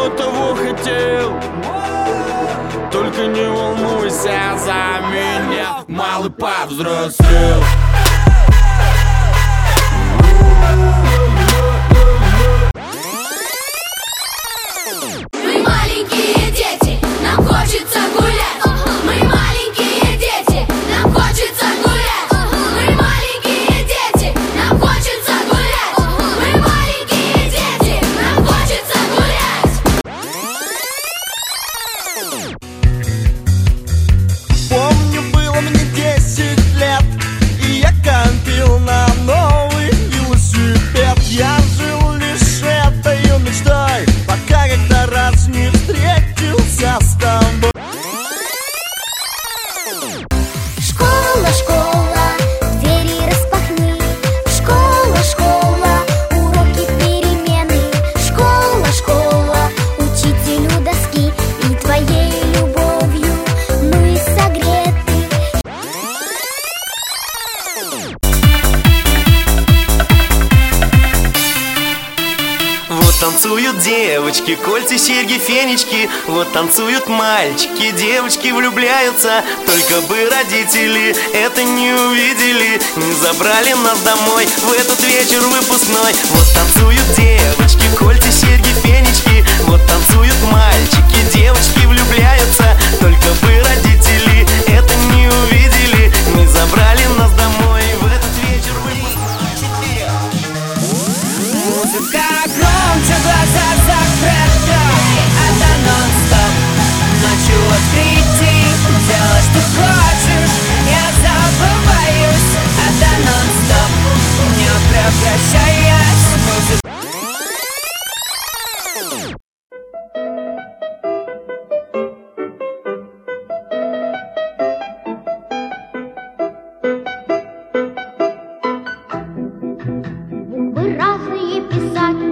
кто того хотел. Только не волнуйся за меня, малый повзрослел. Мы маленькие дети, нам хочется гулять. Мы маленькие дети, нам хочется гулять. Мы маленькие дети, нам хочется гулять. Мы маленькие дети, нам хочется гулять. Помню, было мне 10 лет, и я копил на новый велосипед. Я жил лишь этой мечтой, пока как-то раз не встретился с тобой. Школа, школа, двери распахни. Школа, школа, уроки, перемены. Школа, школа, учителю доски. И твоей любовью мы согреты. Вот танцуют девочки, кольца, серьги, фенечки. Вот танцуют мальчики, девочки влюбляются. Только бы родители это не увидели, не забрали нас домой в этот вечер выпускной. Вот танцуют девочки, кольца, серьги, фенечки. Вот танцуют мальчики, девочки влюбляются. Только бы родители это не увидели, не забрали нас домой в этот вечер выпускной. Музыка громче, глаза закрыты, это нон-стоп. Ночью открытий, делай, что хочешь, я забываюсь. Это нон-стоп, не прекращаясь. Музыка. Буквы разные писать